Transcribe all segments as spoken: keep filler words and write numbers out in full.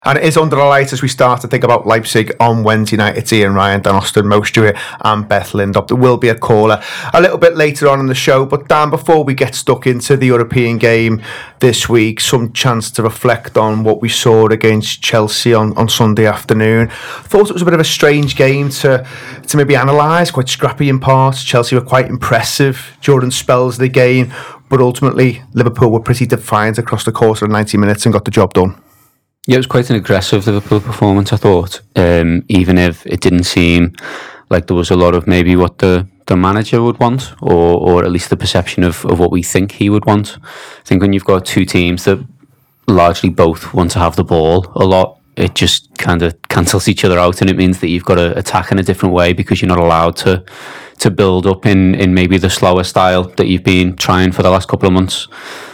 And it is under the lights as we start to think about Leipzig on Wednesday night. It's Ian Ryan, Dan Austin, Mo Stewart and Beth Lindop. There will be a caller a little bit later on in the show. But Dan, before we get stuck into the European game this week, some chance to reflect on what we saw against Chelsea on, on Sunday afternoon. Thought it was a bit of a strange game to, to maybe analyse, quite scrappy in parts. Chelsea were quite impressive during spells of the game. But ultimately, Liverpool were pretty defiant across the course of ninety minutes and got the job done. Yeah, it was quite an aggressive Liverpool performance, I thought, um, even if it didn't seem like there was a lot of maybe what the, the manager would want, or or at least the perception of, of what we think he would want. I think when you've got two teams that largely both want to have the ball a lot, it just kind of cancels each other out, and it means that you've got to attack in a different way because you're not allowed to to build up in, in maybe the slower style that you've been trying for the last couple of months.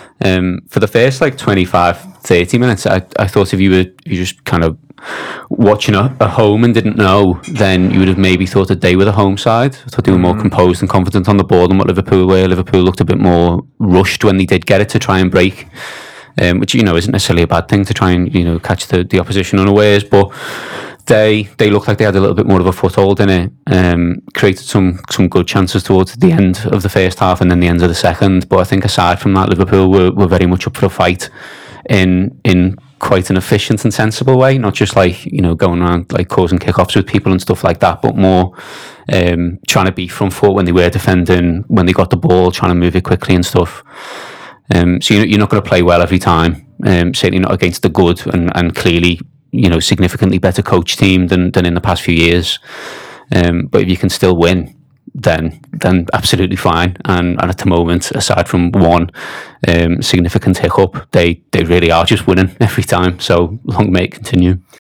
Um, for the first like twenty-five, thirty minutes, I, I thought if you were you just kind of watching a, a home and didn't know, then you would have maybe thought that they were the home side. I thought they were more mm-hmm. composed and confident on the ball than what Liverpool were. Liverpool looked a bit more rushed when they did get it to try and break, um, which, you know, isn't necessarily a bad thing to try and, you know, catch the, the opposition unawares, but They they looked like they had a little bit more of a foothold in it. Um, created some some good chances towards the end of the first half and then the end of the second. But I think aside from that, Liverpool were, were very much up for a fight in in quite an efficient and sensible way. Not just like, you know, going around like causing kickoffs with people and stuff like that, but more um, trying to be front foot when they were defending, when they got the ball, trying to move it quickly and stuff. Um, so you're not going to play well every time. Um, certainly not against the good and, and clearly, you know, significantly better coach team than than in the past few years. Um, but if you can still win, then then absolutely fine. And, and at the moment, aside from one um, significant hiccup, they, they really are just winning every time. So long may it continue.